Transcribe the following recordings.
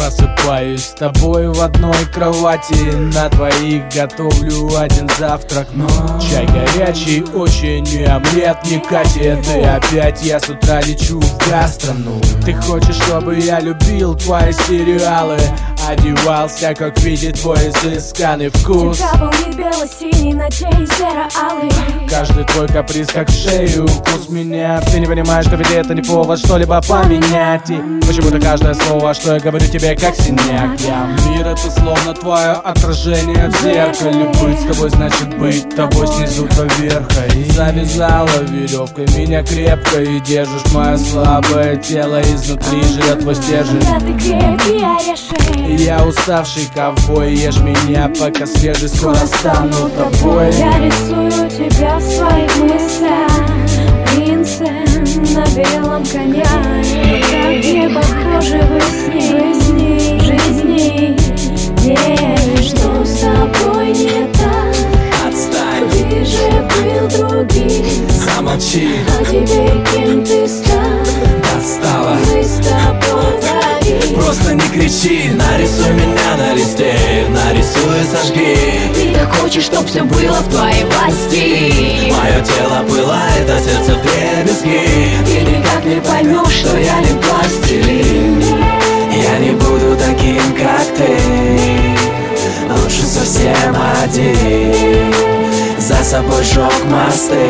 Просыпаюсь с тобой в одной кровати, на двоих готовлю один завтрак, но чай горячий очень и омлет не катит. И опять я с утра лечу в гастрону. Ты хочешь, чтобы я любил твои сериалы, одевался, как видит твой изысканный вкус. Тебя был не бело-синий, надеюсь, серо-алый. Каждый твой каприз как в шею укус меня. Ты не понимаешь, что ведь это не повод что-либо поменять. И почему-то каждое слово, что я говорю тебе, как синяк. Мир — это словно твое отражение в зеркале. Быть с тобой значит быть тобой снизу до верха. И завязала веревкой меня крепко, и держишь мое слабое тело изнутри, живет твой стержень. Ты крепкий орешек. Я уставший ковбой, ешь меня, пока свежий, скоро стану тобой. Я рисую тебя в своих мыслях, принцем на белом коне. Мы так не похожи в сне, в жизни. Что с тобой не так? Отстань, Ты же был другим. замолчи, А теперь кем ты стал? достала. Мы с тобой враги. Просто не кричи, нарисуй меня на листе, нарисуй и сожги. Ты так хочешь, чтоб все было в твоей власти. Мое тело пылает, а сердце в дребезги. Ты никак не поймешь, что я не пластилин. Я не буду таким, как ты. Лучше совсем один. За собой жёг мосты.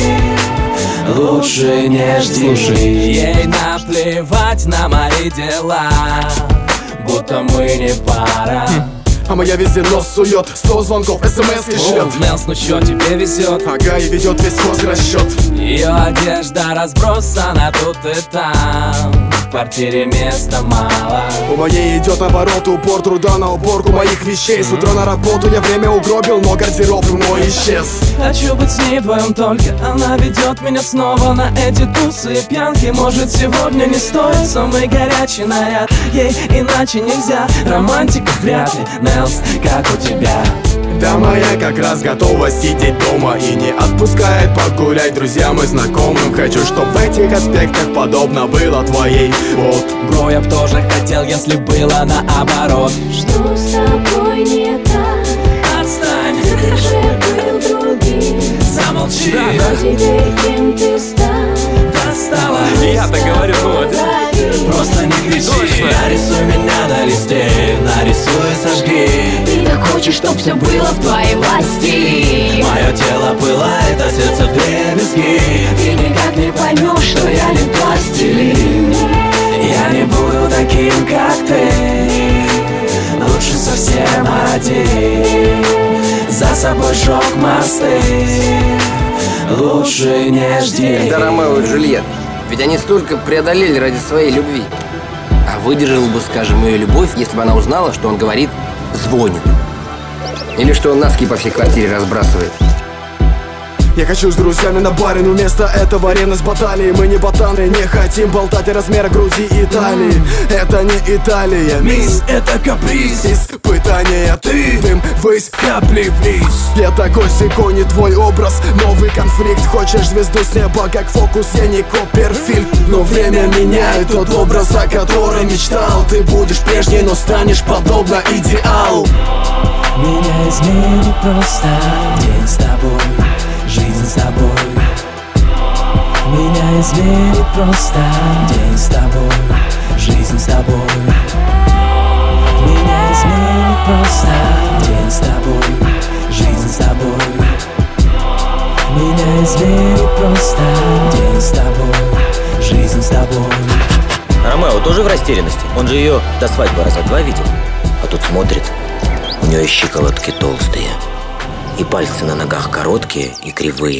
Лучше не жди. Слушай, ей наплевать на мои дела, будто мы не пара. А моя везде нос сует, 100 звонков, смс и шлет. Мелс, ну чё, тебе везет? Ага, и ведет весь хозрасчет. Ее одежда разбросана тут и там. В квартире места мало. У моей идет наоборот, упор труда на уборку моих вещей. С утра на работу я время угробил, но гардероб мой исчез. Хочу быть с ней вдвоем только. Она ведет меня снова на эти тусы и пьянки. Может, сегодня не стоит самый горячий наряд. Ей иначе нельзя, романтика вряд ли. Нелс, как у тебя? Да моя как раз готова сидеть дома и не отпускает погулять друзьям и знакомым. Хочу, чтоб в этих аспектах подобно было твоей. Вот, Бро, я б тоже хотел, если было наоборот. Что с тобой не так? Отстань, Ты же был другим. замолчи, А теперь кем ты стал? достала. Я-то говорю, вот. Просто не кричи. Нарисуй меня на листе, нарисуй и сожги. Ты так хочешь, чтоб все было в твоей власти. Мое тело пылает, а сердце в дребезги. Ты никак не поймешь, что я не пластилин. Я не буду таким, как ты. Лучше совсем один. За собой жёг мосты. Лучше не жди. Это Ромео и Джульетта. Ведь они столько преодолели ради своей любви. А выдержала бы, скажем, ее любовь, если бы она узнала, что он говорит «звонит». Или что он носки по всей квартире разбрасывает. я хочу с друзьями на баре, но вместо этого ревность баталии. Мы не ботаны, не хотим болтать о размерах груди и талии. Это не Италия, Мисс, это каприз. испытание. Ты дым высь, Капли вниз. я такой секой, не твой образ. Новый конфликт, хочешь звезду с неба, как фокус, я не Копперфильд. Но время меняет тот образ, о котором мечтал. Ты будешь прежней, но станешь подобно идеалу. Меня изменит просто день с тобой, жизнь с тобой. Меня изменит просто день с тобой, жизнь с тобой. Меня изменит просто день с тобой, жизнь с тобой. Меня изменит просто день с тобой, жизнь с тобой. Ромео тоже в растерянности. Он же ее до свадьбы раза два видел. А тут смотрит, у нее щиколотки толстые, и пальцы на ногах короткие и кривые.